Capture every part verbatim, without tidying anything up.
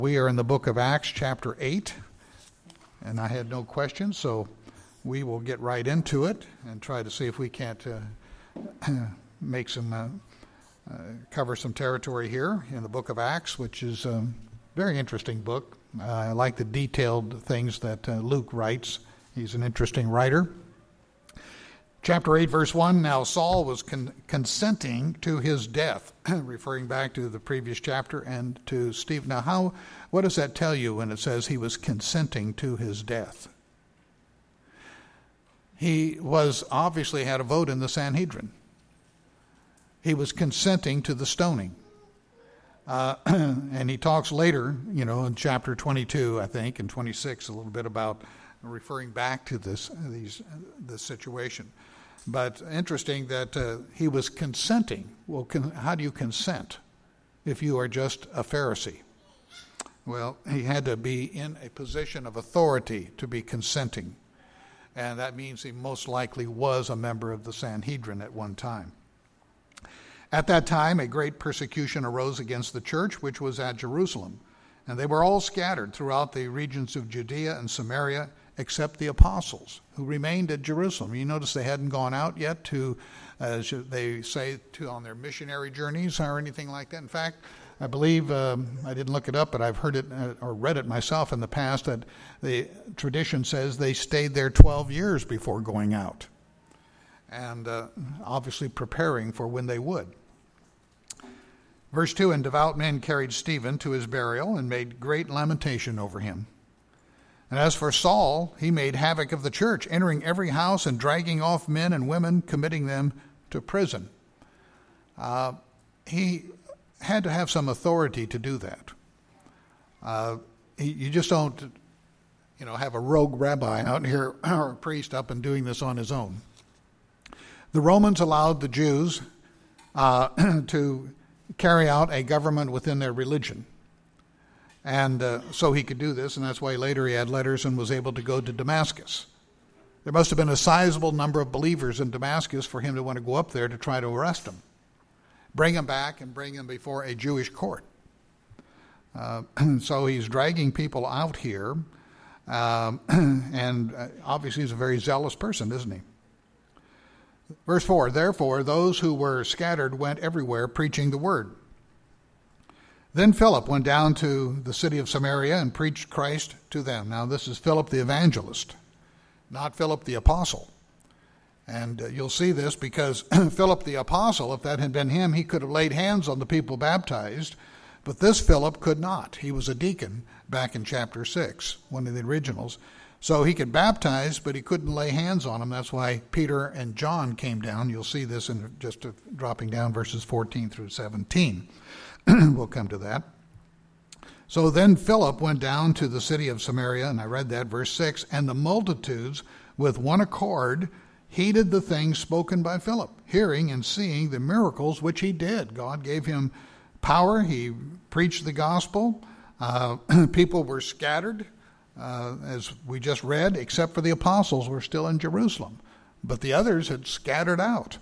We are in the book of Acts, chapter eight, and I had no questions, so we will get right into it and try to see if we can't uh, make some, uh, uh, cover some territory here in the book of Acts, which is a very interesting book. Uh, I like the detailed things that uh, Luke writes. He's an interesting writer. Chapter eight, verse one, now Saul was con- consenting to his death, referring back to the previous chapter and to Stephen. Now, how, what does that tell you when it says he was consenting to his death? He was obviously had a vote in the Sanhedrin. He was consenting to the stoning. Uh, and he talks later, you know, in chapter twenty-two, I think, and twenty-six, a little bit about referring back to this, these, this situation. But interesting that uh, he was consenting. Well, con- how do you consent if you are just a Pharisee? Well, he had to be in a position of authority to be consenting. And that means he most likely was a member of the Sanhedrin at one time. At that time, a great persecution arose against the church, which was at Jerusalem. And they were all scattered throughout the regions of Judea and Samaria, except the apostles who remained at Jerusalem. You notice they hadn't gone out yet to, as they say, to on their missionary journeys or anything like that. In fact, I believe, um, I didn't look it up, but I've heard it uh, or read it myself in the past, that the tradition says they stayed there twelve years before going out, and uh, obviously preparing for when they would. Verse two, and devout men carried Stephen to his burial and made great lamentation over him. And as for Saul, he made havoc of the church, entering every house and dragging off men and women, committing them to prison. Uh, he had to have some authority to do that. Uh, he, you just don't, you know, have a rogue rabbi out here or a priest up and doing this on his own. The Romans allowed the Jews uh, to carry out a government within their religion. And uh, so he could do this, and that's why later he had letters and was able to go to Damascus. There must have been a sizable number of believers in Damascus for him to want to go up there to try to arrest them, bring him back, and bring him before a Jewish court. Uh, so he's dragging people out here, um, and obviously he's a very zealous person, isn't he? Verse four, therefore those who were scattered went everywhere preaching the word. Then Philip went down to the city of Samaria and preached Christ to them. Now this is Philip the evangelist, not Philip the apostle. And uh, you'll see this because Philip the apostle, if that had been him, he could have laid hands on the people baptized. But this Philip could not. He was a deacon back in chapter six, one of the originals. So he could baptize, but he couldn't lay hands on them. That's why Peter and John came down. You'll see this in just uh, dropping down verses fourteen through seventeen. We'll come to that. So then Philip went down to the city of Samaria, and I read that, verse six, and the multitudes with one accord heeded the things spoken by Philip, hearing and seeing the miracles which he did. God gave him power. He preached the gospel. Uh, people were scattered, uh, as we just read, except for the apostles were still in Jerusalem. But the others had scattered out.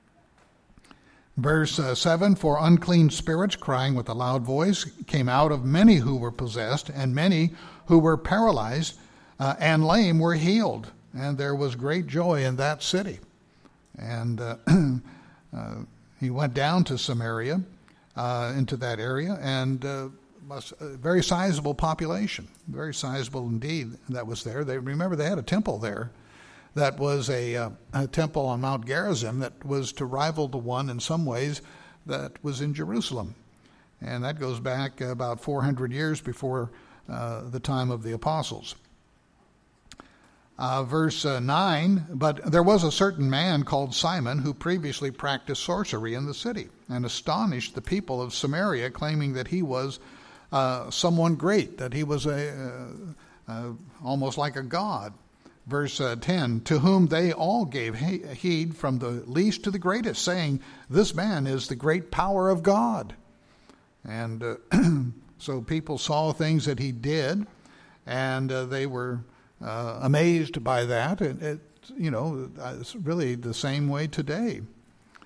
Verse uh, seven, for unclean spirits, crying with a loud voice, came out of many who were possessed, and many who were paralyzed uh, and lame were healed. And there was great joy in that city. And uh, uh, he went down to Samaria, uh, into that area, and uh, must, a very sizable population, very sizable indeed that was there. They remember they had a temple there. That was a, uh, a temple on Mount Gerizim that was to rival the one in some ways that was in Jerusalem. And that goes back about four hundred years before uh, the time of the apostles. Uh, verse uh, nine, but there was a certain man called Simon who previously practiced sorcery in the city and astonished the people of Samaria, claiming that he was uh, someone great, that he was a uh, uh, almost like a god. Verse uh, ten, to whom they all gave heed from the least to the greatest, saying, this man is the great power of God. And uh, so people saw things that he did, and uh, they were uh, amazed by that. It, it, you know, it's really the same way today.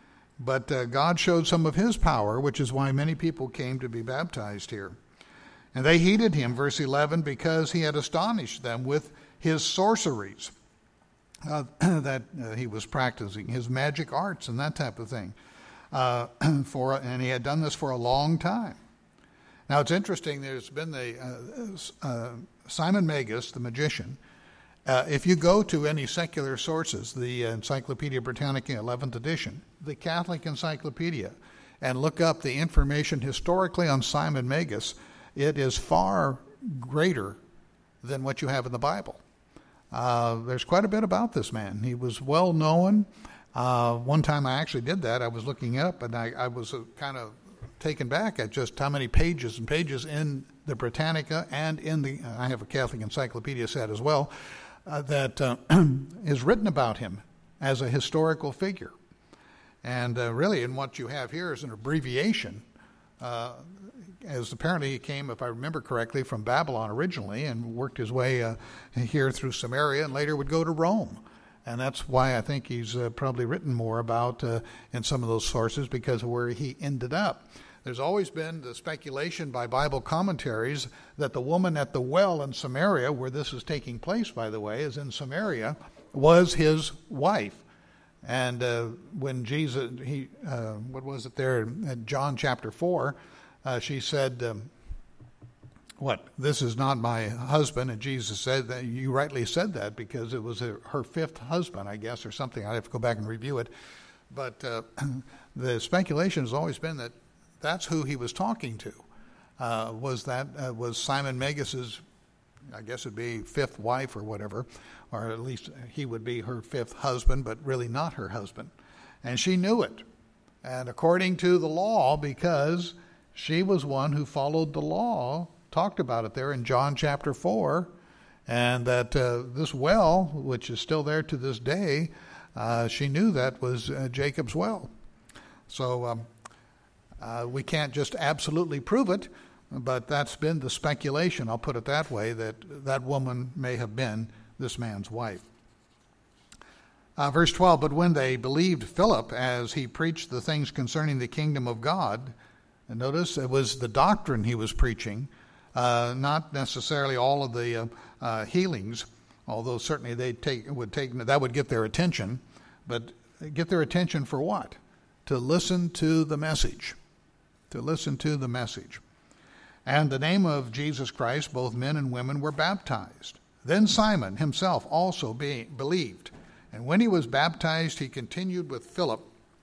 But uh, God showed some of his power, which is why many people came to be baptized here. And they heeded him, verse eleven, because he had astonished them with his sorceries uh, that uh, he was practicing, his magic arts and that type of thing. Uh, for and he had done this for a long time. Now it's interesting. There's been the uh, uh, Simon Magus, the magician. Uh, if you go to any secular sources, the Encyclopedia Britannica eleventh edition, the Catholic Encyclopedia, and look up the information historically on Simon Magus, it is far greater than what you have in the Bible. Uh, there's quite a bit about this man. He was well known. Uh, one time I actually did that. I was looking up, and I, I was uh, kind of taken back at just how many pages and pages in the Britannica and in the, uh, I have a Catholic Encyclopedia set as well, uh, that uh, is written about him as a historical figure. And uh, really, in what you have here is an abbreviation, uh, as apparently he came, if I remember correctly, from Babylon originally and worked his way uh, here through Samaria and later would go to Rome. And that's why I think he's uh, probably written more about uh, in some of those sources, because of where he ended up. There's always been the speculation by Bible commentaries that the woman at the well in Samaria, where this is taking place, by the way, is in Samaria, was his wife. And uh, when Jesus, he, uh, what was it there in John chapter four, uh, she said, um, what, this is not my husband. And Jesus said that, you rightly said that, because it was a, her fifth husband, I guess, or something. I'd have to go back and review it. But uh, the speculation has always been that that's who he was talking to, uh, was that, uh, was Simon Magus's, I guess it'd be fifth wife or whatever, or at least he would be her fifth husband, but really not her husband. And she knew it. And according to the law, because she was one who followed the law, talked about it there in John chapter four, and that uh, this well, which is still there to this day, uh, she knew that was uh, Jacob's well. So um, uh, we can't just absolutely prove it, but that's been the speculation, I'll put it that way, that that woman may have been this man's wife. Uh, verse twelve, but when they believed Philip as he preached the things concerning the kingdom of God, and notice it was the doctrine he was preaching, uh, not necessarily all of the uh, uh, healings, although certainly they take would take that would get their attention, but get their attention for what? To listen to the message, to listen to the message. And the name of Jesus Christ, both men and women were baptized. Then Simon himself also be, believed. And when he was baptized, he continued with Philip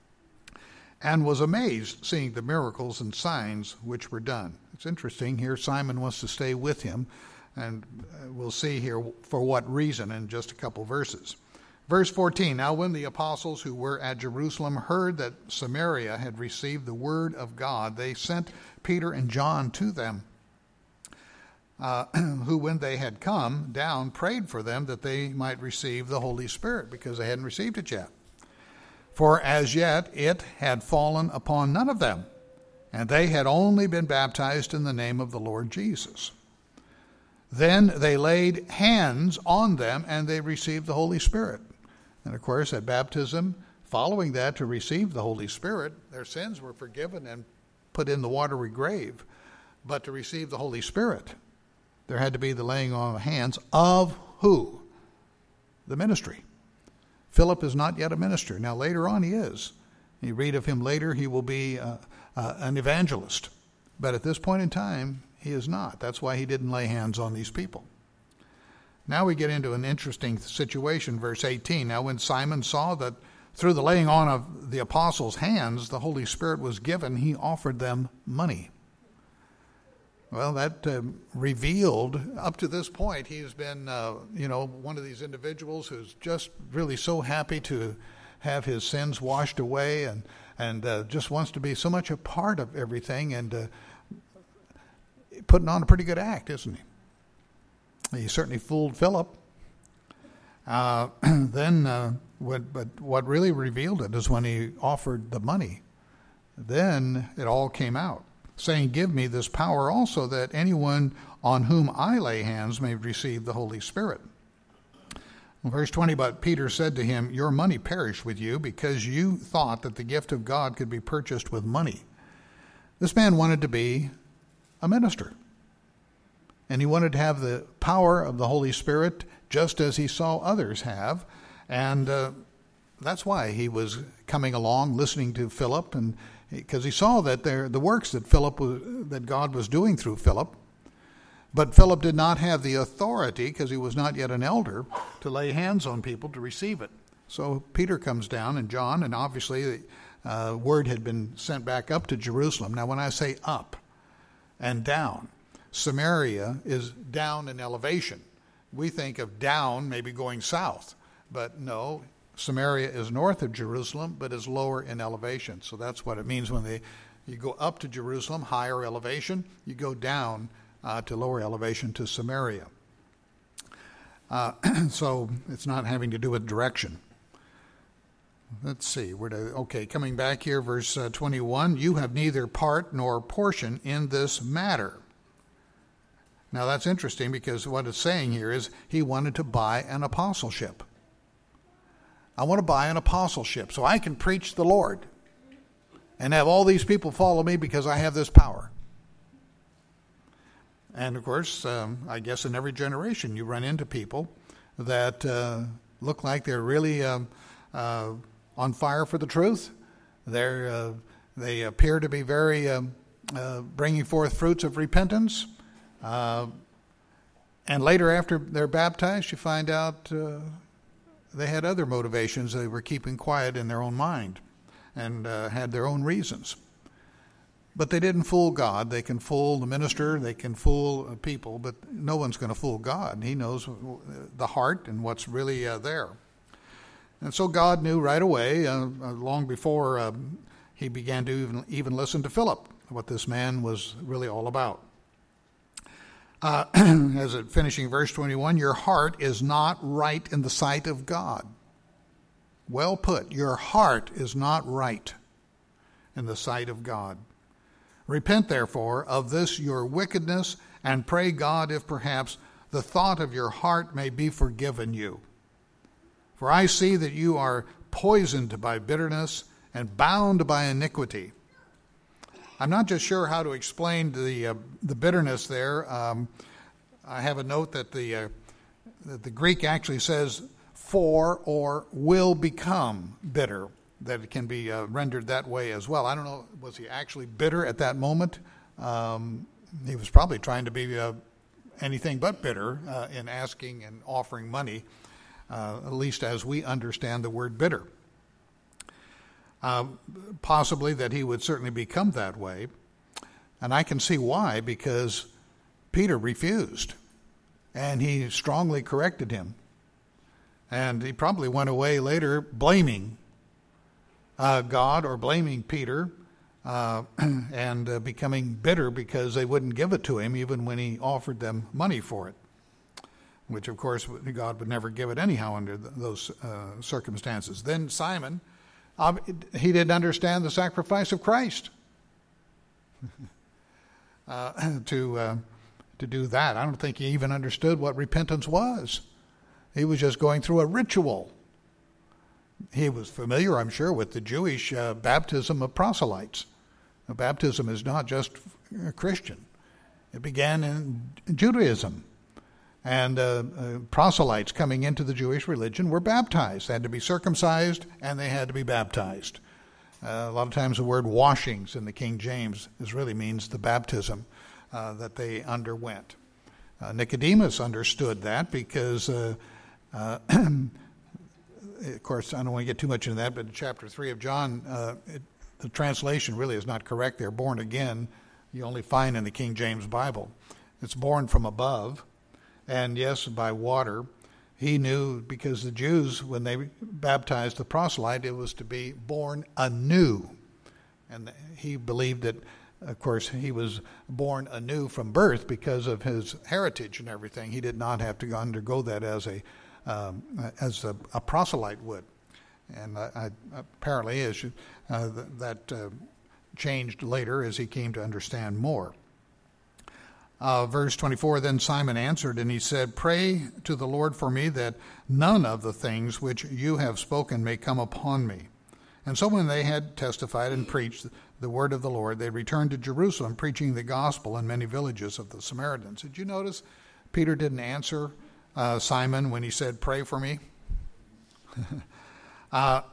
and was amazed seeing the miracles and signs which were done. It's interesting here, Simon wants to stay with him, and we'll see here for what reason in just a couple verses. Verse fourteen, now when the apostles who were at Jerusalem heard that Samaria had received the word of God, they sent Peter and John to them, uh, who when they had come down prayed for them that they might receive the Holy Spirit, because they hadn't received it yet. For as yet it had fallen upon none of them, and they had only been baptized in the name of the Lord Jesus. Then they laid hands on them, and they received the Holy Spirit. And of course, at baptism, following that to receive the Holy Spirit, their sins were forgiven and put in the watery grave. But to receive the Holy Spirit, there had to be the laying on of hands of who? The ministry. Philip is not yet a minister. Now later on he is. You read of him later, he will be uh, uh, an evangelist. But at this point in time, he is not. That's why he didn't lay hands on these people. Now we get into an interesting situation, verse eighteen. Now when Simon saw that through the laying on of the apostles' hands the Holy Spirit was given, he offered them money. Well, that uh, revealed, up to this point, he's been, uh, you know, one of these individuals who's just really so happy to have his sins washed away and, and uh, just wants to be so much a part of everything, and uh, putting on a pretty good act, isn't he? He certainly fooled Philip. Uh, then, uh, what, but what really revealed it is when he offered the money. Then it all came out, saying, give me this power also, that anyone on whom I lay hands may receive the Holy Spirit. Verse twenty, but Peter said to him, your money perish with you, because you thought that the gift of God could be purchased with money. This man wanted to be a minister. and he wanted to have the power of the Holy Spirit just as he saw others have. And uh, that's why he was coming along, listening to Philip, and because he saw that there the works that Philip was, that God was doing through Philip. But Philip did not have the authority, because he was not yet an elder, to lay hands on people to receive it. So Peter comes down, and John, and obviously the uh, word had been sent back up to Jerusalem. Now, when I say up and down, Samaria is down in elevation. We think of down maybe going south, but no, Samaria is north of Jerusalem, but is lower in elevation. So that's what it means when they you go up to Jerusalem, higher elevation, you go down Uh, to lower elevation to Samaria. Uh, so it's not having to do with direction. Let's see. Where to, okay, coming back here, verse uh, twenty-one. You have neither part nor portion in this matter. Now that's interesting, because what it's saying here is he wanted to buy an apostleship. I want to buy an apostleship so I can preach the Lord and have all these people follow me because I have this power. And, of course, um, I guess in every generation you run into people that uh, look like they're really um, uh, on fire for the truth. They're, uh, they appear to be very um, uh, bringing forth fruits of repentance. Uh, and later, after they're baptized, you find out uh, they had other motivations. They were keeping quiet in their own mind and uh, had their own reasons. But they didn't fool God. They can fool the minister, they can fool people, but no one's going to fool God. He knows the heart and what's really uh, there. And so God knew right away, uh, long before uh, he began to even, even listen to Philip, what this man was really all about. Uh, as it finishing verse twenty-one, your heart is not right in the sight of God. Well put, your heart is not right in the sight of God. Repent, therefore, of this your wickedness, and pray God if perhaps the thought of your heart may be forgiven you. For I see that you are poisoned by bitterness and bound by iniquity. I'm not just sure how to explain the uh, the bitterness there. Um, I have a note that the uh, that the Greek actually says for or will become bitter, that it can be uh, rendered that way as well. I don't know, was he actually bitter at that moment? Um, he was probably trying to be uh, anything but bitter uh, in asking and offering money, uh, at least as we understand the word bitter. Uh, possibly that he would certainly become that way. And I can see why, because Peter refused, and he strongly corrected him. And he probably went away later blaming uh, God or blaming Peter uh, and uh, becoming bitter because they wouldn't give it to him even when he offered them money for it, which, of course, God would never give it anyhow under th- those uh, circumstances. Then Simon, uh, he didn't understand the sacrifice of Christ. uh, to uh, to do that, I don't think he even understood what repentance was. He was just going through a ritual. He was familiar, I'm sure, with the Jewish uh, baptism of proselytes. The baptism is not just Christian. It began in Judaism. And uh, uh, proselytes coming into the Jewish religion were baptized. They had to be circumcised, and they had to be baptized. Uh, a lot of times the word washings in the King James is really means the baptism uh, that they underwent. Uh, Nicodemus understood that because, uh, uh, of course, I don't want to get too much into that, but in chapter three of John, uh, it, the translation really is not correct there. Born again, you only find in the King James Bible. It's born from above. And yes, by water. He knew, because the Jews, when they baptized the proselyte, it was to be born anew. And he believed that, of course, he was born anew from birth because of his heritage and everything. He did not have to undergo that as a um, as a, a proselyte would. And I, I, apparently, as you, uh, that uh, changed later as he came to understand more. Uh, verse twenty-four, then Simon answered, and he said, pray to the Lord for me that none of the things which you have spoken may come upon me. And so when they had testified and preached the word of the Lord, they returned to Jerusalem, preaching the gospel in many villages of the Samaritans. Did you notice Peter didn't answer uh, Simon when he said, "Pray for me"? uh,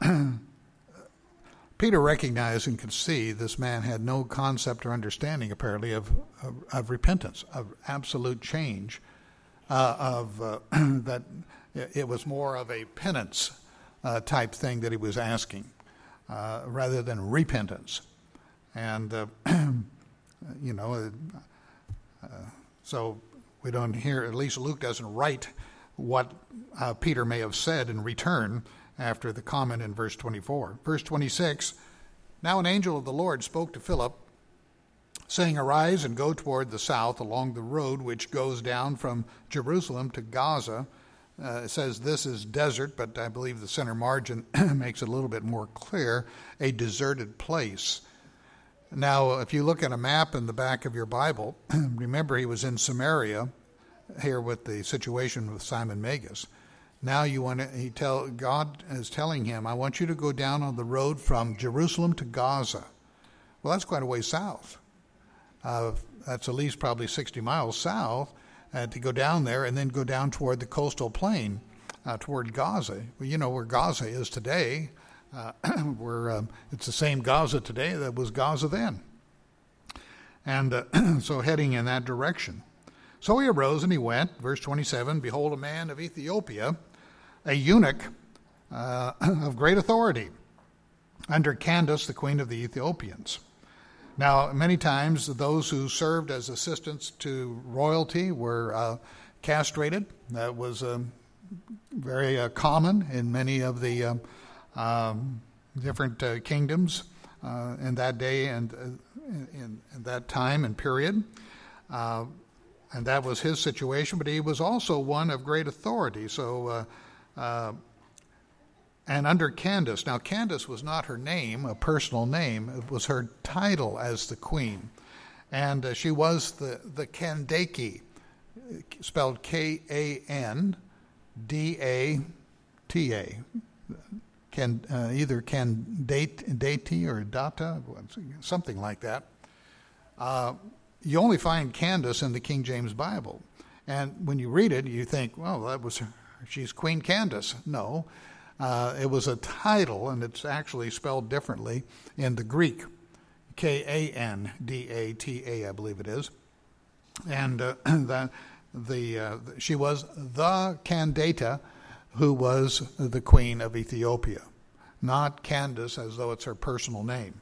Peter recognized and could see this man had no concept or understanding, apparently, of, of, of repentance, of absolute change, uh, of uh, that it was more of a penance uh, type thing that he was asking, uh, rather than repentance. And, uh, you know, uh, so we don't hear, at least Luke doesn't write what uh, Peter may have said in return after the comment in verse twenty-four. Verse twenty-six, now an angel of the Lord spoke to Philip, saying, "Arise and go toward the south along the road which goes down from Jerusalem to Gaza." Uh, it says this is desert, but I believe the center margin makes it a little bit more clear, a deserted place. Now, if you look at a map in the back of your Bible, remember he was in Samaria here with the situation with Simon Magus. Now you want to, he tell, God is telling him, I want you to go down on the road from Jerusalem to Gaza. Well, that's quite a way south. Uh, that's at least probably sixty miles south uh, to go down there and then go down toward the coastal plain, uh, toward Gaza. Well, you know where Gaza is today. Uh, where um, it's the same Gaza today that was Gaza then. And uh, so heading in that direction. So he arose and he went, verse twenty-seven, behold, a man of Ethiopia, a eunuch uh, of great authority, under Candace, the queen of the Ethiopians. Now, many times those who served as assistants to royalty were uh, castrated. That was um, very uh, common in many of the um, um, different uh, kingdoms uh, in that day and uh, in, in that time and period. Uh, and that was his situation, but he was also one of great authority. So, uh, uh, and under Candace, now Candace was not her name, a personal name, it was her title as the queen. And uh, she was the, the Kandake, spelled K A N D A T A. Can, uh, either Candate or Data, something like that. Uh, you only find Candace in the King James Bible. And when you read it, you think, well, that was her, she's Queen Candace. No, uh, it was a title, and it's actually spelled differently in the Greek. K A N D A T A, I believe it is. And uh, that the uh, she was the Candata, who was the queen of Ethiopia, not Candace as though it's her personal name,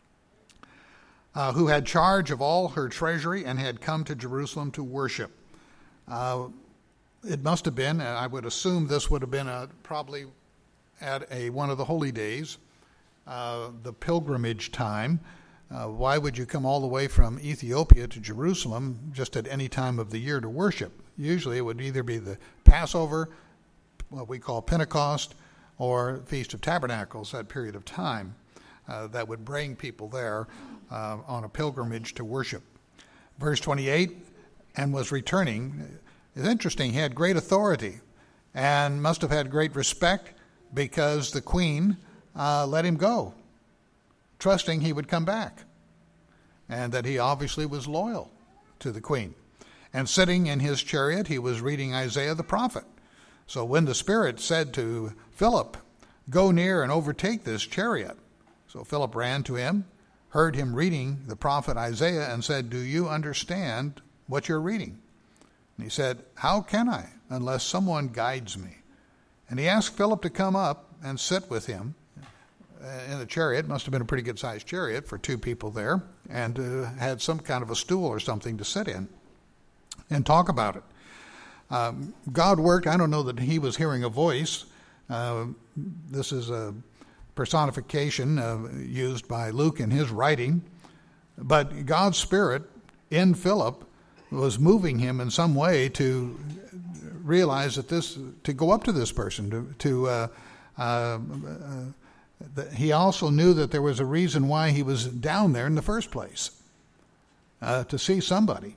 uh, who had charge of all her treasury and had come to Jerusalem to worship. Uh, it must have been, and I would assume this would have been a, probably at a one of the holy days, uh, the pilgrimage time. Uh, why would you come all the way from Ethiopia to Jerusalem just at any time of the year to worship? Usually it would either be the Passover, what we call Pentecost, or Feast of Tabernacles, that period of time uh, that would bring people there uh, on a pilgrimage to worship. Verse twenty-eight, and was returning. It's interesting, he had great authority and must have had great respect because the queen uh, let him go, trusting he would come back, and that he obviously was loyal to the queen. And sitting in his chariot, he was reading Isaiah the prophet. So when the Spirit said to Philip, go near and overtake this chariot. So Philip ran to him, heard him reading the prophet Isaiah, and said, do you understand what you're reading? And he said, how can I, unless someone guides me? And he asked Philip to come up and sit with him in the chariot. Must have been a pretty good-sized chariot for two people there, and uh, had some kind of a stool or something to sit in and talk about it. Um, God worked. I don't know that he was hearing a voice. Uh, this is a personification uh, used by Luke in his writing. But God's Spirit in Philip was moving him in some way to realize that this, to go up to this person, to, to uh, uh, uh, the, he also knew that there was a reason why he was down there in the first place, uh, to see somebody.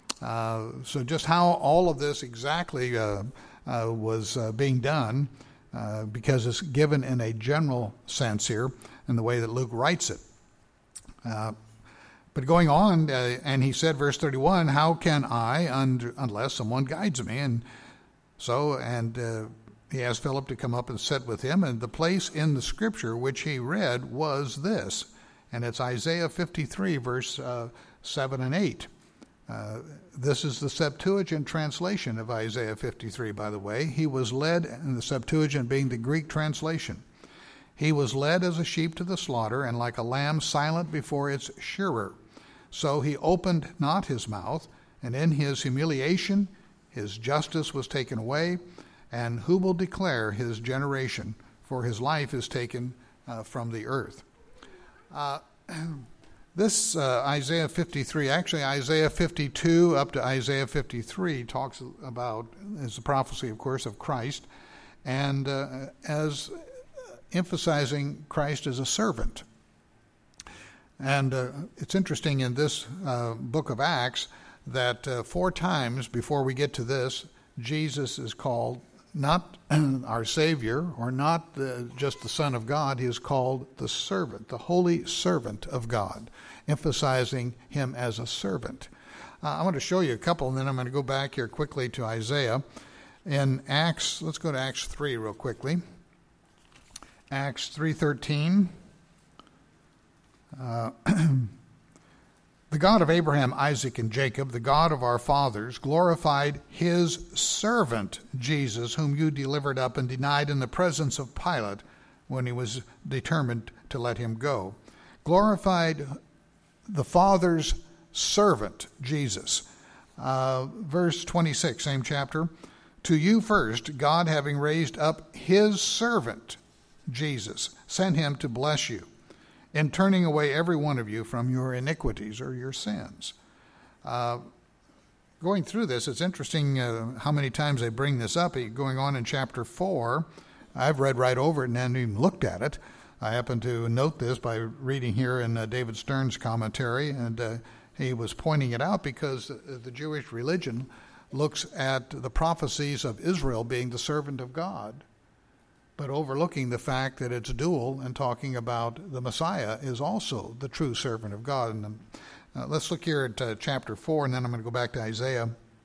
Uh, so just how all of this exactly uh, uh, was uh, being done, uh, because it's given in a general sense here in the way that Luke writes it. Uh, but going on, uh, and he said, verse thirty-one, how can I, un- unless someone guides me? And so, and uh, he asked Philip to come up and sit with him, and the place in the scripture which he read was this, and it's Isaiah fifty-three, verse uh, seven and eight. Uh, this is the Septuagint translation of Isaiah fifty-three, by the way. He was led, in the Septuagint being the Greek translation, he was led as a sheep to the slaughter, and like a lamb silent before its shearer. So he opened not his mouth, and in his humiliation his justice was taken away. And who will declare his generation? For his life is taken uh, from the earth. Uh, this uh, Isaiah fifty-three, actually Isaiah fifty-two up to Isaiah fifty-three talks about, is a prophecy, of course, of Christ, and uh, as emphasizing Christ as a servant. And uh, it's interesting in this uh, book of Acts that uh, four times before we get to this, Jesus is called not our Savior, or not the, just the Son of God. He is called the servant, the holy servant of God, emphasizing him as a servant. Uh, I want to show you a couple, and then I'm going to go back here quickly to Isaiah. In Acts, let's go to Acts three real quickly. Acts three thirteen. Uh, The God of Abraham, Isaac, and Jacob, the God of our fathers, glorified his servant Jesus, whom you delivered up and denied in the presence of Pilate when he was determined to let him go. Glorified the Father's servant Jesus. Uh, verse twenty-six, same chapter. To you first, God, having raised up his servant Jesus, sent him to bless you, in turning away every one of you from your iniquities or your sins. Uh, going through this, it's interesting uh, how many times they bring this up. Going on in chapter four, I've read right over it and hadn't even looked at it. I happen to note this by reading here in uh, David Stern's commentary, and uh, he was pointing it out because the Jewish religion looks at the prophecies of Israel being the servant of God, but overlooking the fact that it's dual and talking about the Messiah is also the true servant of God. And uh, let's look here at uh, chapter four, and then I'm going to go back to Isaiah.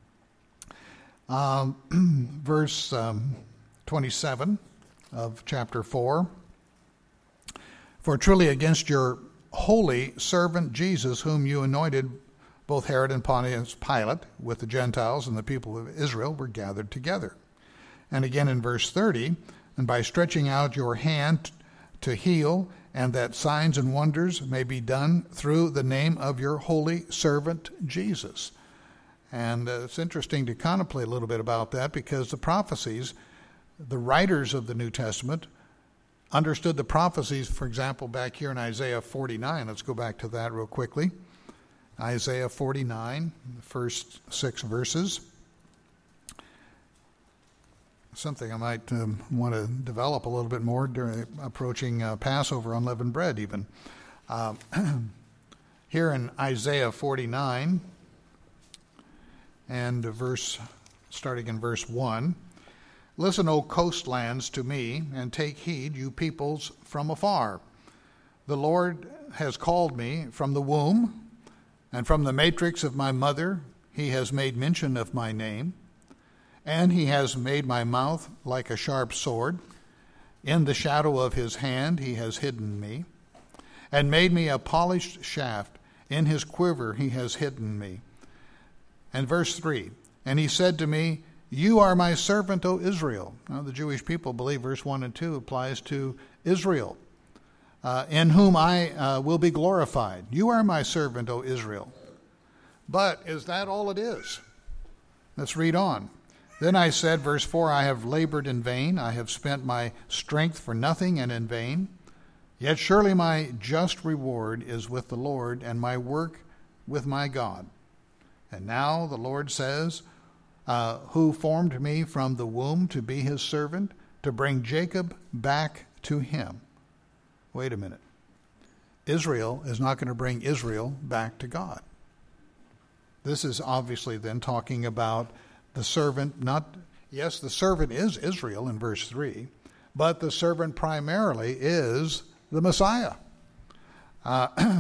Um, verse um, twenty-seven of chapter four. For truly against your holy servant Jesus, whom you anointed, both Herod and Pontius Pilate, with the Gentiles and the people of Israel, were gathered together. And again in verse thirty, and by stretching out your hand to heal, and that signs and wonders may be done through the name of your holy servant Jesus. And uh, it's interesting to contemplate a little bit about that, because the prophecies, the writers of the New Testament understood the prophecies, for example, back here in Isaiah forty-nine. Let's go back to that real quickly. Isaiah forty-nine, the first six verses. Something I might um, want to develop a little bit more during approaching uh, Passover, unleavened bread even. Uh, here in Isaiah forty-nine, and verse, starting in verse one, listen, O coastlands, to me, and take heed, you peoples from afar. The Lord has called me from the womb, and from the matrix of my mother he has made mention of my name. And he has made my mouth like a sharp sword. In the shadow of his hand he has hidden me, and made me a polished shaft. In his quiver he has hidden me. And verse three, and he said to me, you are my servant, O Israel. Now the Jewish people believe verse one and two applies to Israel, uh, in whom I uh, will be glorified. You are my servant, O Israel. But is that all it is? Let's read on. Then I said, verse four, I have labored in vain. I have spent my strength for nothing and in vain. Yet surely my just reward is with the Lord, and my work with my God. And now the Lord says, uh, who formed me from the womb to be his servant, to bring Jacob back to him. Wait a minute. Israel is not going to bring Israel back to God. This is obviously then talking about the servant, not, yes, the servant is Israel in verse three, but the servant primarily is the Messiah. Uh,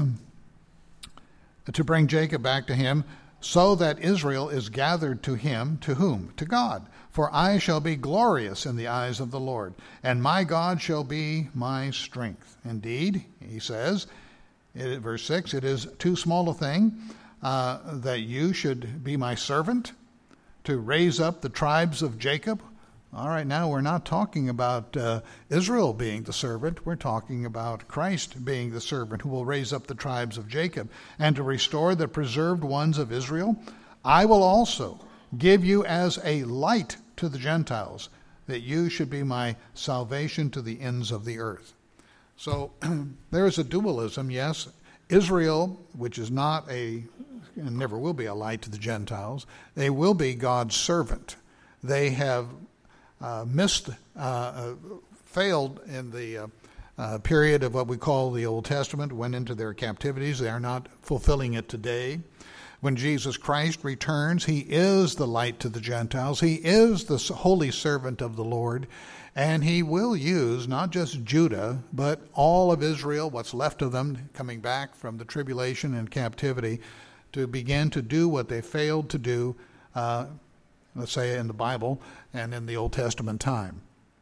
to bring Jacob back to him, so that Israel is gathered to him. To whom? To God. For I shall be glorious in the eyes of the Lord, and my God shall be my strength. Indeed, he says, in verse six, it is too small a thing uh, that you should be my servant to raise up the tribes of Jacob. All right, now we're not talking about uh, Israel being the servant. We're talking about Christ being the servant who will raise up the tribes of Jacob and to restore the preserved ones of Israel. I will also give you as a light to the Gentiles, that you should be my salvation to the ends of the earth. So there is a dualism, yes. Israel, which is not a, and never will be a light to the Gentiles, they will be God's servant. They have uh, missed, uh, uh, failed in the uh, uh, period of what we call the Old Testament, went into their captivities. They are not fulfilling it today. When Jesus Christ returns, he is the light to the Gentiles. He is the holy servant of the Lord. And he will use not just Judah, but all of Israel, what's left of them, coming back from the tribulation and captivity, to begin to do what they failed to do, uh, let's say in the Bible and in the Old Testament time.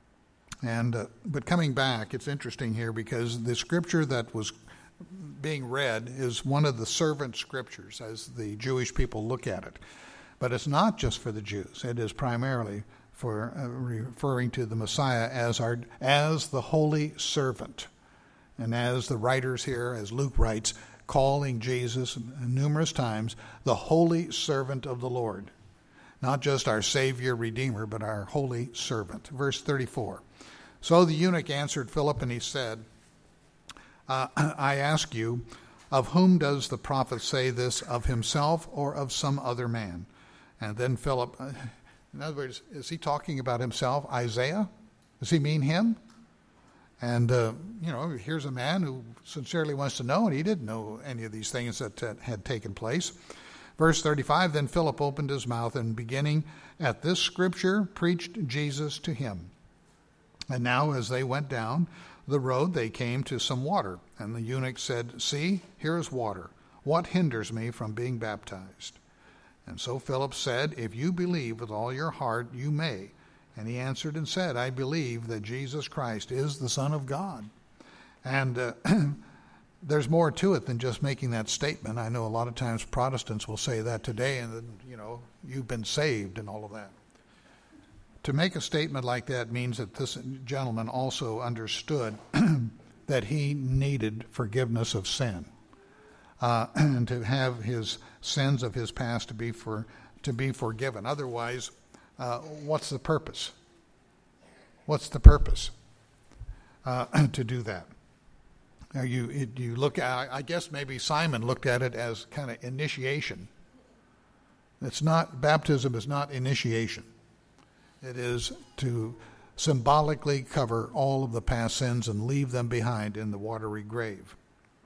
And uh, but coming back, it's interesting here because the scripture that was being read is one of the servant scriptures as the Jewish people look at it. But it's not just for the Jews. It is primarily for uh, referring to the Messiah as our as the holy servant. And as the writers here, as Luke writes, calling Jesus numerous times the holy servant of the Lord. Not just our Savior, Redeemer, but our holy servant. Verse thirty-four. So the eunuch answered Philip and he said, Uh, I ask you, of whom does the prophet say this, of himself or of some other man? And then Philip, in other words, is he talking about himself, Isaiah? Does he mean him? And, uh, you know, here's a man who sincerely wants to know, and he didn't know any of these things that uh, had taken place. Verse thirty-five, then Philip opened his mouth and beginning at this scripture, preached Jesus to him. And now as they went down the road, they came to some water, and the eunuch said, see, here is water. What hinders me from being baptized? And so Philip said, if you believe with all your heart, you may. And he answered and said, I believe that Jesus Christ is the Son of God. And uh, there's more to it than just making that statement. I know a lot of times Protestants will say that today, and then, you know, you've been saved and all of that. To make a statement like that means that this gentleman also understood that he needed forgiveness of sin, uh, and to have his sins of his past to be for to be forgiven. Otherwise, uh, what's the purpose? What's the purpose uh, to do that? Now you it, you look at. I guess maybe Simon looked at it as kind of initiation. It's not baptism is not initiation. It is to symbolically cover all of the past sins and leave them behind in the watery grave.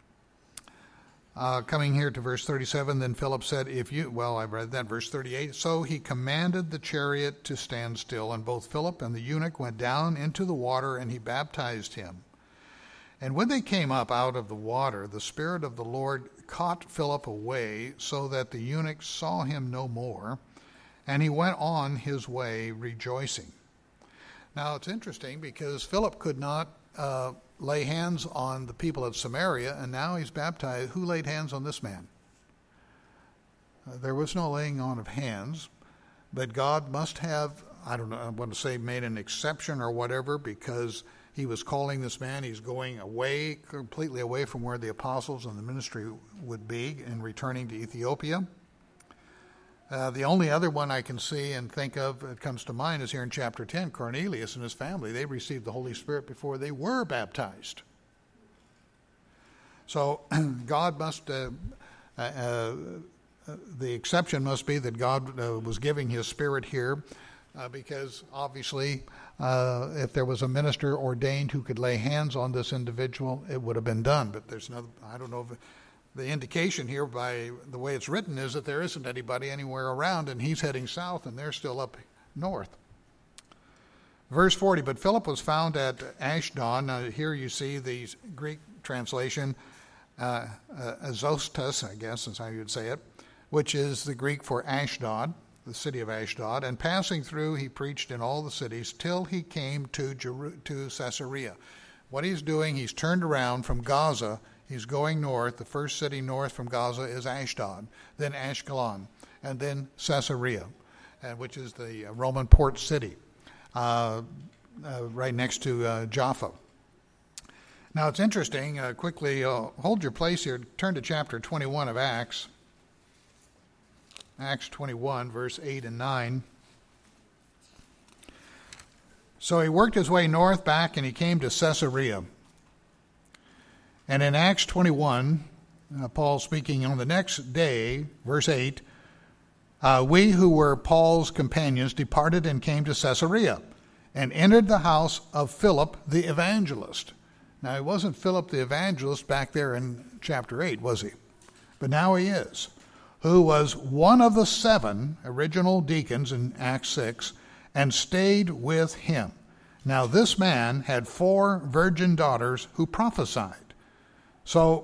Uh, coming here to verse thirty-seven, then Philip said, if you, well, I read that, verse thirty-eight, so he commanded the chariot to stand still, and both Philip and the eunuch went down into the water, and he baptized him. And when they came up out of the water, the Spirit of the Lord caught Philip away, so that the eunuch saw him no more. And he went on his way rejoicing. Now it's interesting because Philip could not uh, lay hands on the people of Samaria, and now he's baptized. Who laid hands on this man? Uh, there was no laying on of hands, but God must have, I don't know, I want to say made an exception or whatever, because he was calling this man. He's going away, completely away from where the apostles and the ministry would be, and returning to Ethiopia. Uh, the only other one I can see and think of that comes to mind is here in chapter ten, Cornelius and his family. They received the Holy Spirit before they were baptized. So God must, uh, uh, uh, the exception must be that God uh, was giving his Spirit here uh, because obviously uh, if there was a minister ordained who could lay hands on this individual, it would have been done. But there's no, I don't know if it, the indication here by the way it's written is that there isn't anybody anywhere around, and he's heading south and they're still up north. Verse forty, but Philip was found at Ashdod. Now here you see the Greek translation, uh, uh, Azostus, I guess is how you would say it, which is the Greek for Ashdod, the city of Ashdod. And passing through, he preached in all the cities till he came to Jeru- to Caesarea. What he's doing, he's turned around from Gaza. He's going north. The first city north from Gaza is Ashdod, then Ashkelon, and then Caesarea, uh, which is the Roman port city, uh, uh, right next to uh, Jaffa. Now it's interesting, uh, quickly, uh, hold your place here, turn to chapter twenty-one of Acts. Acts twenty-one, verse eight and nine. So he worked his way north back and he came to Caesarea. And in Acts twenty-one, uh, Paul speaking, on the next day, verse eight, uh, we who were Paul's companions departed and came to Caesarea and entered the house of Philip the evangelist. Now, it wasn't Philip the evangelist back there in chapter eight, was he? But now he is, who was one of the seven original deacons in Acts six, and stayed with him. Now, this man had four virgin daughters who prophesied. So,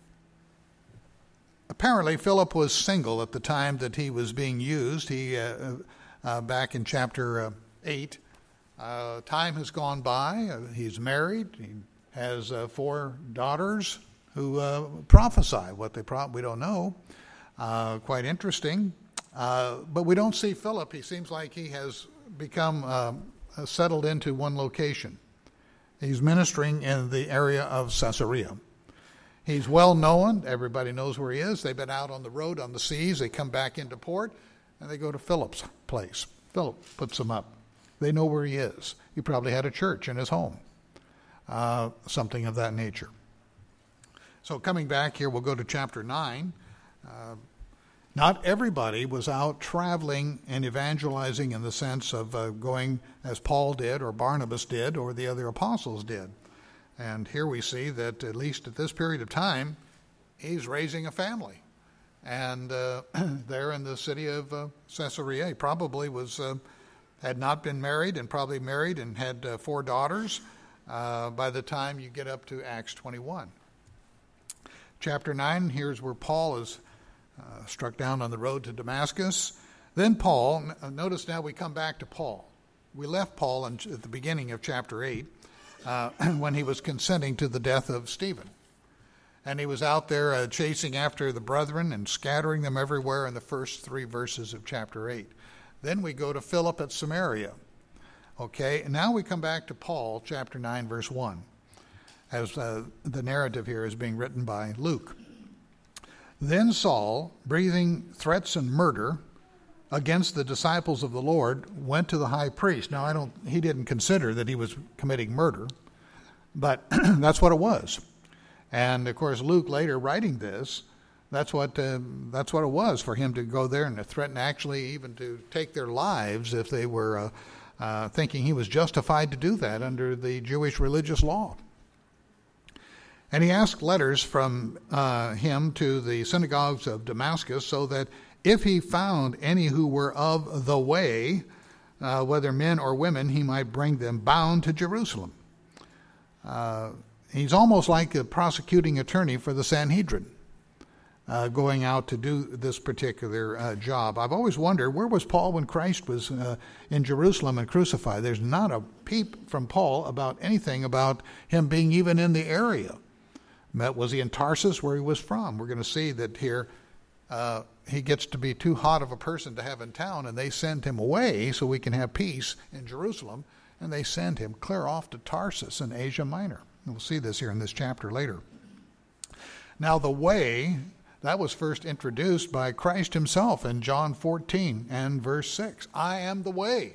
apparently, Philip was single at the time that he was being used. He, uh, uh, back in chapter uh, eight, uh, time has gone by. Uh, he's married. He has uh, four daughters who uh, prophesy. What they pro- we don't know. Uh, quite interesting. Uh, but we don't see Philip. He seems like he has become uh, settled into one location. He's ministering in the area of Caesarea. He's well known. Everybody knows where he is. They've been out on the road, on the seas. They come back into port, and they go to Philip's place. Philip puts them up. They know where he is. He probably had a church in his home, uh, something of that nature. So coming back here, we'll go to chapter nine. Uh, not everybody was out traveling and evangelizing in the sense of uh, going as Paul did or Barnabas did or the other apostles did. And here we see that, at least at this period of time, he's raising a family. And uh, there in the city of uh, Caesarea, he probably was uh, had not been married and probably married and had uh, four daughters uh, by the time you get up to Acts twenty-one. Chapter nine, here's where Paul is uh, struck down on the road to Damascus. Then Paul, notice now we come back to Paul. We left Paul in, at the beginning of chapter eight. Uh, when he was consenting to the death of Stephen. And he was out there uh, chasing after the brethren and scattering them everywhere in the first three verses of chapter eight. Then we go to Philip at Samaria. Okay, and now we come back to Paul, chapter nine, verse one, as uh, the narrative here is being written by Luke. Then Saul, breathing threats and murder against the disciples of the Lord, went to the high priest. Now, I don't. He didn't consider that he was committing murder, but that's what it was. And of course, Luke later writing this, that's what uh, that's what it was for him to go there and to threaten, actually, even to take their lives if they were uh, uh, thinking he was justified to do that under the Jewish religious law. And he asked letters from uh, him to the synagogues of Damascus, so that if he found any who were of the way, uh, whether men or women, he might bring them bound to Jerusalem. Uh, he's almost like a prosecuting attorney for the Sanhedrin, uh, going out to do this particular uh, job. I've always wondered, where was Paul when Christ was uh, in Jerusalem and crucified? There's not a peep from Paul about anything about him being even in the area. Was he in Tarsus, where he was from? We're going to see that here uh, he gets to be too hot of a person to have in town, and they send him away so we can have peace in Jerusalem, and they send him clear off to Tarsus in Asia Minor. And we'll see this here in this chapter later. Now, the way, that was first introduced by Christ himself in John fourteen and verse six. I am the way.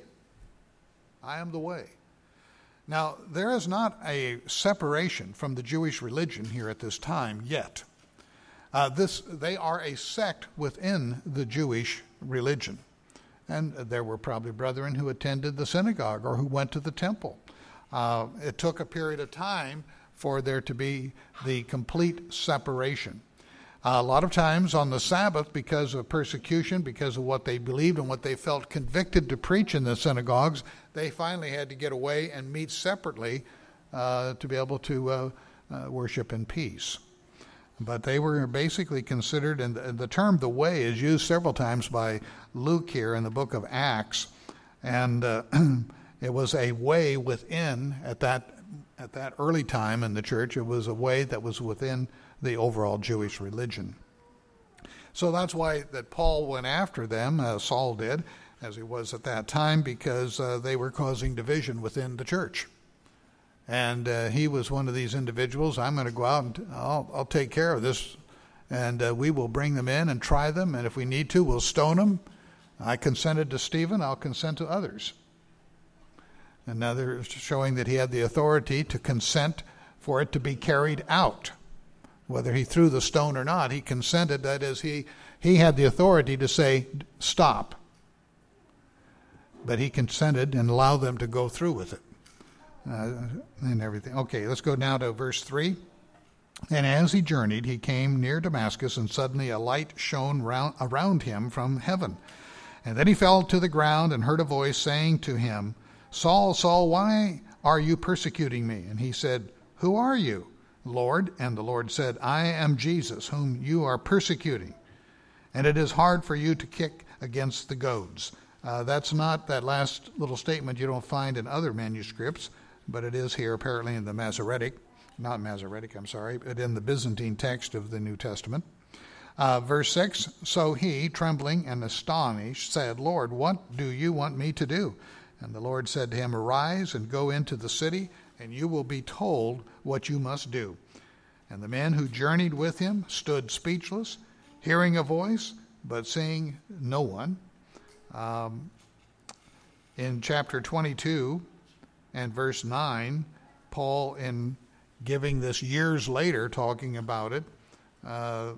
I am the way. Now, there is not a separation from the Jewish religion here at this time yet. Uh, this, they are a sect within the Jewish religion. And there were probably brethren who attended the synagogue or who went to the temple. Uh, it took a period of time for there to be the complete separation. A lot of times on the Sabbath, because of persecution, because of what they believed and what they felt convicted to preach in the synagogues, they finally had to get away and meet separately uh, to be able to uh, uh, worship in peace. But they were basically considered, and the, the term the way is used several times by Luke here in the book of Acts, and uh, it was a way within, at that at that early time in the church, it was a way that was within the overall Jewish religion. So that's why that Paul went after them, uh, Saul did, as he was at that time, because uh, they were causing division within the church. And uh, he was one of these individuals. I'm going to go out and I'll, I'll take care of this, and uh, we will bring them in and try them, and if we need to, we'll stone them. I consented to Stephen, I'll consent to others. And now they're showing that he had the authority to consent for it to be carried out. Whether he threw the stone or not, he consented. That is, he, he had the authority to say, stop. But he consented and allowed them to go through with it. Uh, and everything. Okay, let's go now to verse three. And as he journeyed, he came near Damascus, and suddenly a light shone round, around him from heaven. And then he fell to the ground and heard a voice saying to him, Saul, Saul, why are you persecuting me? And he said, Who are you, Lord? And the Lord said, I am Jesus, whom you are persecuting. And it is hard for you to kick against the goads. Uh, that's not that last little statement you don't find in other manuscripts, but it is here apparently in the Masoretic, not Masoretic, I'm sorry, but in the Byzantine text of the New Testament. Uh, verse six, So he, trembling and astonished, said, Lord, what do you want me to do? And the Lord said to him, Arise and go into the city, and you will be told what you must do. And the men who journeyed with him stood speechless, hearing a voice, but seeing no one. Um, in chapter twenty-two and verse nine, Paul, in giving this years later, talking about it, uh,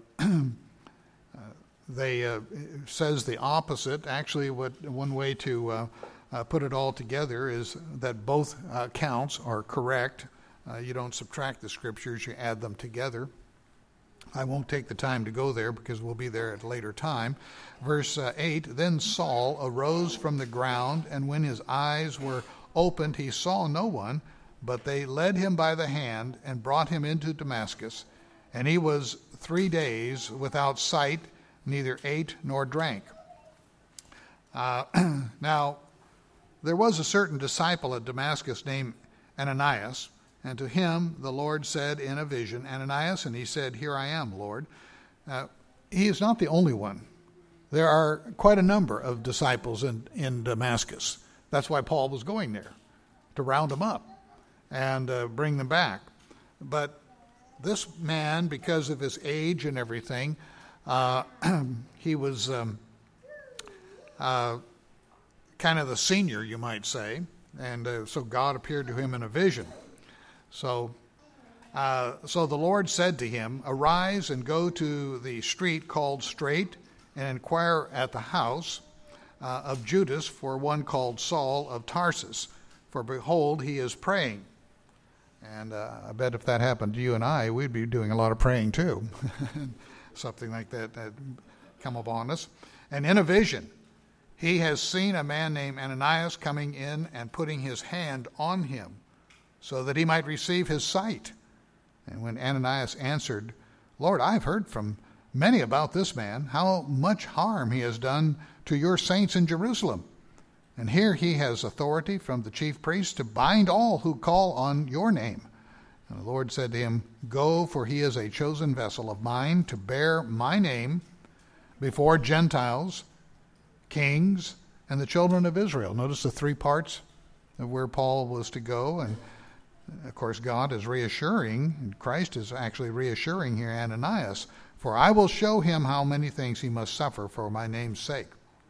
they uh, says the opposite. Actually, what one way to uh, uh, put it all together is that both uh, accounts are correct. Uh, you don't subtract the scriptures, you add them together. I won't take the time to go there because we'll be there at a later time. Verse uh, eight, Then Saul arose from the ground, and when his eyes were opened, he saw no one, but they led him by the hand and brought him into Damascus. And he was three days without sight, neither ate nor drank. Uh, now, there was a certain disciple at Damascus named Ananias, and to him the Lord said in a vision, Ananias, and he said, Here I am, Lord. Uh, he is not the only one. There are quite a number of disciples in, in Damascus. That's why Paul was going there, to round them up and uh, bring them back. But this man, because of his age and everything, uh, he was um, uh, kind of the senior, you might say, and uh, so God appeared to him in a vision. So, uh, so the Lord said to him, Arise and go to the street called Straight, and inquire at the house uh, of Judas for one called Saul of Tarsus. For behold, he is praying. And uh, I bet if that happened to you and I, we'd be doing a lot of praying too. Something like that that come upon us. And in a vision, he has seen a man named Ananias coming in and putting his hand on him, so that he might receive his sight. And when Ananias answered, Lord, I've heard from many about this man, how much harm he has done to your saints in Jerusalem. And here he has authority from the chief priests to bind all who call on your name. And the Lord said to him, Go, for he is a chosen vessel of mine to bear my name before Gentiles, kings, and the children of Israel. Notice the three parts of where Paul was to go. And of course, God is reassuring, and Christ is actually reassuring here Ananias, for I will show him how many things he must suffer for my name's sake.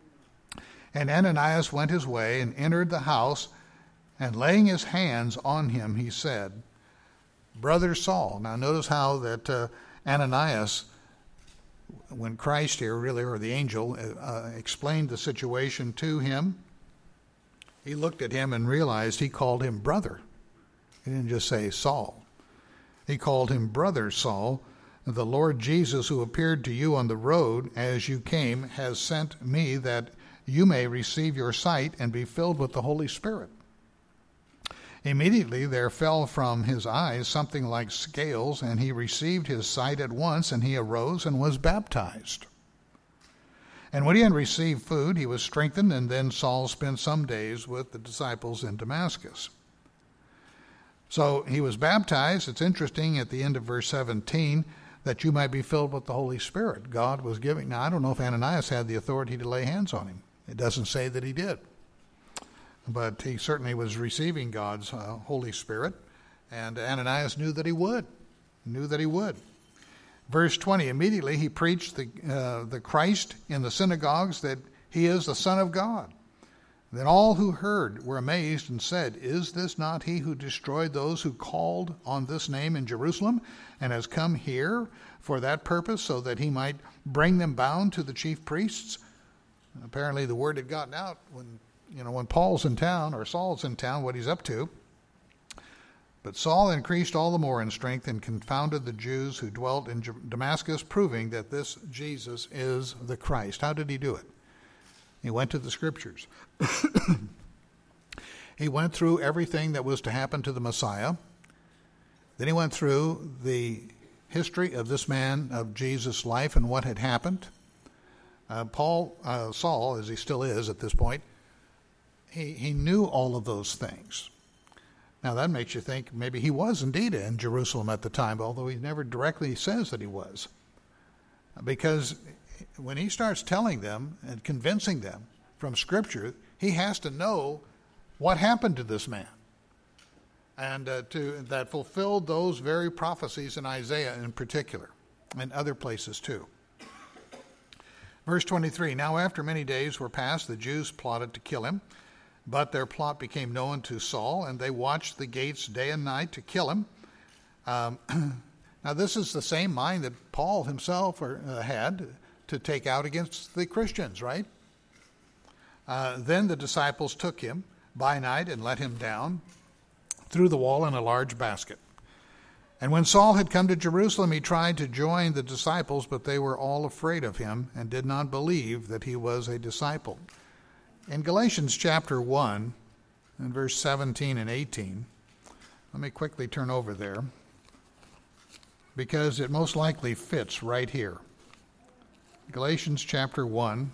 And Ananias went his way and entered the house, and laying his hands on him, he said, Brother Saul. Now notice how that uh, Ananias, when Christ here, really, or the angel, uh, explained the situation to him, he looked at him and realized he called him brother. He didn't just say Saul. He called him brother Saul. The Lord Jesus, who appeared to you on the road as you came, has sent me that you may receive your sight and be filled with the Holy Spirit." Immediately there fell from his eyes something like scales, and he received his sight at once, and he arose and was baptized. And when he had received food, he was strengthened, and then Saul spent some days with the disciples in Damascus. So he was baptized. It's interesting at the end of verse seventeen that you might be filled with the Holy Spirit. God was giving. Now, I don't know if Ananias had the authority to lay hands on him. It doesn't say that he did. But he certainly was receiving God's uh, Holy Spirit, and Ananias knew that he would, knew that he would. Verse twenty, immediately he preached the, uh, the Christ in the synagogues, that he is the Son of God. Then all who heard were amazed and said, "Is this not he who destroyed those who called on this name in Jerusalem, and has come here for that purpose, so that he might bring them bound to the chief priests?" And apparently the word had gotten out when, you know, when Paul's in town, or Saul's in town, what he's up to. But Saul increased all the more in strength and confounded the Jews who dwelt in Damascus, proving that this Jesus is the Christ. How did he do it? He went to the Scriptures. He went through everything that was to happen to the Messiah. Then he went through the history of this man, of Jesus' life, and what had happened. Uh, Paul, uh, Saul, as he still is at this point, he, he knew all of those things. Now that makes you think maybe he was indeed in Jerusalem at the time, although he never directly says that he was. Because when he starts telling them and convincing them from Scripture, he has to know what happened to this man, and uh, to that fulfilled those very prophecies in Isaiah in particular, and other places too. Verse twenty-three, now after many days were passed, the Jews plotted to kill him, but their plot became known to Saul, and they watched the gates day and night to kill him. Um, now this is the same mind that Paul himself or, uh, had to take out against the Christians, right? Uh, then the disciples took him by night and let him down through the wall in a large basket. And when Saul had come to Jerusalem, he tried to join the disciples, but they were all afraid of him and did not believe that he was a disciple. In Galatians chapter one, and verse seventeen and eighteen, let me quickly turn over there, because it most likely fits right here. Galatians chapter one,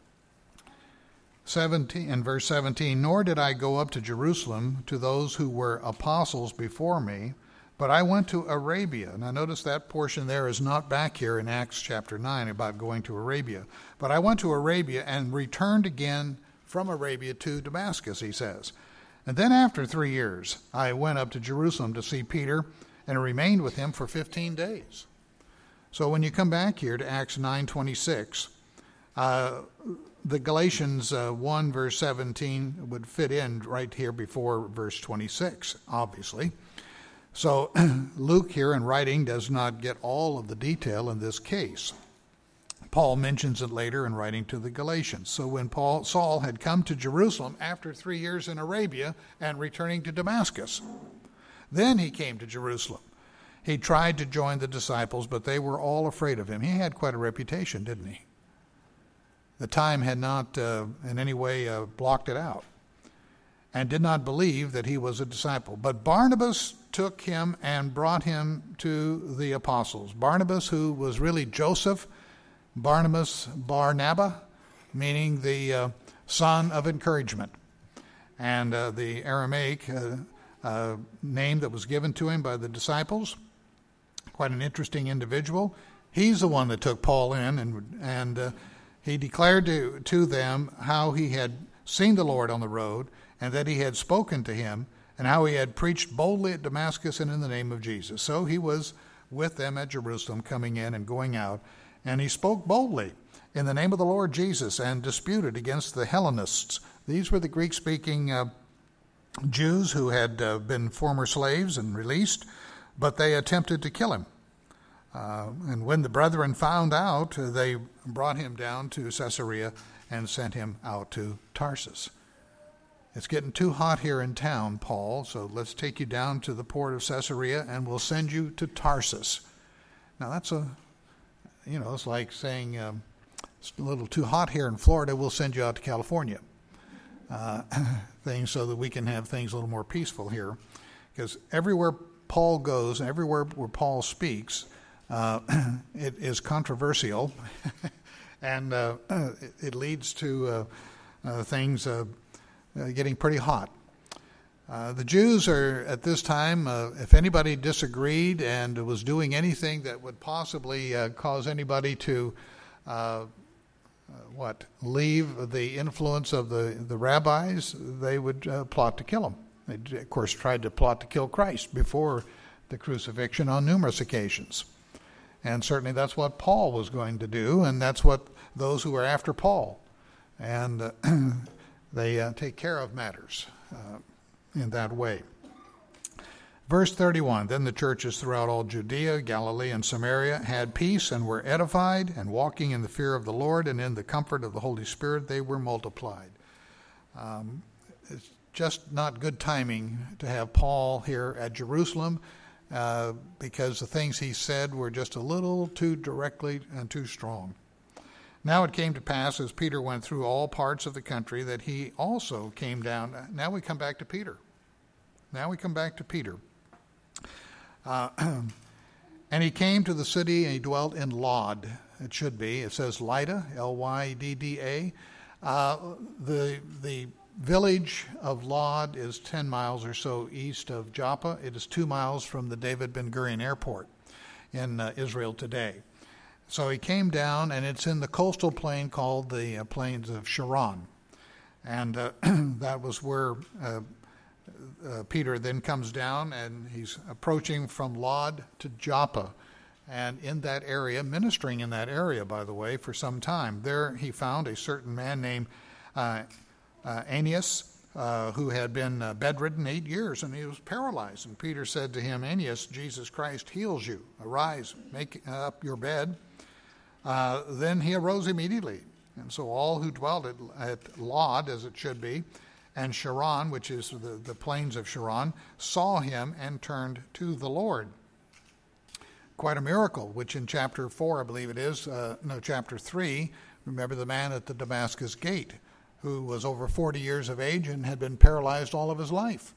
seventeen and verse seventeen, nor did I go up to Jerusalem to those who were apostles before me, but I went to Arabia. Now notice that portion there is not back here in Acts chapter nine about going to Arabia. But I went to Arabia and returned again from Arabia to Damascus, he says. And then after three years, I went up to Jerusalem to see Peter and remained with him for fifteen days. So when you come back here to Acts nine twenty-six, uh, the Galatians uh, one verse seventeen would fit in right here before verse twenty-six, obviously. So Luke here in writing does not get all of the detail in this case. Paul mentions it later in writing to the Galatians. So when Paul, Saul had come to Jerusalem after three years in Arabia and returning to Damascus, then he came to Jerusalem. He tried to join the disciples, but they were all afraid of him. He had quite a reputation, didn't he? The time had not uh, in any way uh, blocked it out, and did not believe that he was a disciple. But Barnabas took him and brought him to the apostles. Barnabas, who was really Joseph, Barnabas Barnabba, meaning the uh, son of encouragement. And uh, the Aramaic uh, uh, name that was given to him by the disciples, quite an interesting individual. He's the one that took Paul in, and and uh, he declared to, to them how he had seen the Lord on the road, and that he had spoken to him, and how he had preached boldly at Damascus and in the name of Jesus. So he was with them at Jerusalem, coming in and going out, and he spoke boldly in the name of the Lord Jesus and disputed against the Hellenists. These were the Greek-speaking uh, Jews who had uh, been former slaves and released, but they attempted to kill him. Uh, and when the brethren found out, uh, they brought him down to Caesarea and sent him out to Tarsus. It's getting too hot here in town, Paul, so let's take you down to the port of Caesarea and we'll send you to Tarsus. Now that's a, you know, it's like saying um, it's a little too hot here in Florida, we'll send you out to California. Uh, things so that we can have things a little more peaceful here. Because everywhere Paul goes and everywhere where Paul speaks, uh, it is controversial, and uh, it, it leads to uh, uh, things uh, uh, getting pretty hot. Uh, the Jews are, at this time, uh, if anybody disagreed and was doing anything that would possibly uh, cause anybody to, uh, uh, what, leave the influence of the, the rabbis, they would uh, plot to kill them. They, of course, tried to plot to kill Christ before the crucifixion on numerous occasions. And certainly that's what Paul was going to do, and that's what those who are after Paul. And uh, they uh, take care of matters Uh, in that way. Verse thirty-one, then the churches throughout all Judea, Galilee, and Samaria had peace and were edified, and walking in the fear of the Lord and in the comfort of the Holy Spirit, they were multiplied. Um, it's just not good timing to have Paul here at Jerusalem uh, because the things he said were just a little too directly and too strong. Now it came to pass, as Peter went through all parts of the country, that he also came down. Now we come back to Peter. Now we come back to Peter. Uh, and he came to the city, and he dwelt in Lod. It should be. It says Lydda, L Y D D A. Uh, the, the village of Lod is ten miles or so east of Joppa. It is two miles from the David Ben Gurion Airport in uh, Israel today. So he came down, and it's in the coastal plain called the uh, Plains of Sharon. And uh, that was where uh, uh, Peter then comes down, and he's approaching from Lod to Joppa. And in that area, ministering in that area, by the way, for some time. There he found a certain man named uh, uh, Aeneas, uh, who had been uh, bedridden eight years, and he was paralyzed. And Peter said to him, Aeneas, Jesus Christ heals you. Arise, make up your bed. Uh, then he arose immediately. And so all who dwelt at, at Lod, as it should be, and Sharon, which is the, the plains of Sharon, saw him and turned to the Lord. Quite a miracle, which in chapter four, I believe it is, uh, no, chapter three, remember the man at the Damascus gate who was over forty years of age and had been paralyzed all of his life.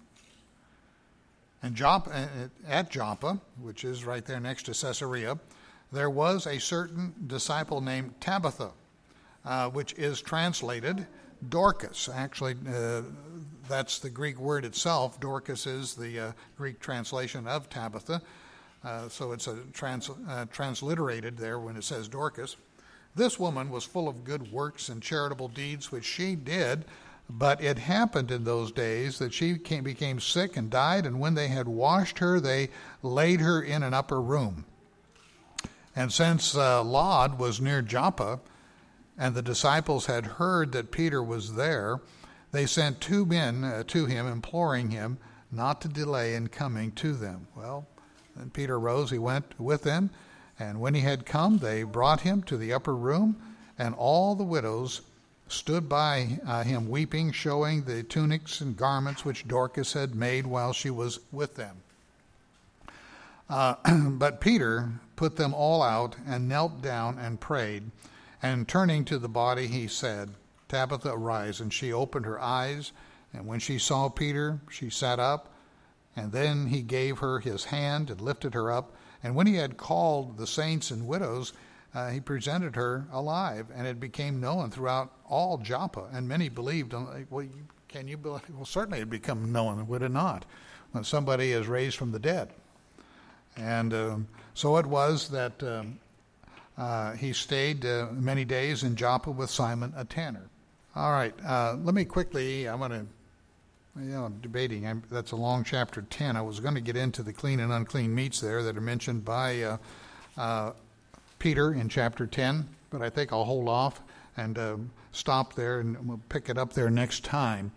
And Joppa, at Joppa, which is right there next to Caesarea, there was a certain disciple named Tabitha, uh, which is translated Dorcas. Actually, uh, that's the Greek word itself. Dorcas is the uh, Greek translation of Tabitha. Uh, so it's a trans, uh, transliterated there when it says Dorcas. This woman was full of good works and charitable deeds, which she did, but it happened in those days that she came, became sick and died, and when they had washed her, they laid her in an upper room. And since uh, Lod was near Joppa, and the disciples had heard that Peter was there, they sent two men uh, to him, imploring him not to delay in coming to them. Well, then Peter rose, he went with them, and when he had come, they brought him to the upper room, and all the widows stood by uh, him weeping, showing the tunics and garments which Dorcas had made while she was with them. Uh, but Peter put them all out and knelt down and prayed. And turning to the body, he said, Tabitha, arise. And she opened her eyes. And when she saw Peter, she sat up. And then he gave her his hand and lifted her up. And when he had called the saints and widows, uh, he presented her alive. And it became known throughout all Joppa. And many believed. Well, can you believe? Well, certainly it become known, would it not, when somebody is raised from the dead. And um, so it was that um, uh, he stayed uh, many days in Joppa with Simon a tanner. All right, uh, let me quickly, I'm going to, you know, debating, I'm, that's a long chapter ten. I was going to get into the clean and unclean meats there that are mentioned by uh, uh, Peter in chapter ten, but I think I'll hold off and uh, stop there, and we'll pick it up there next time.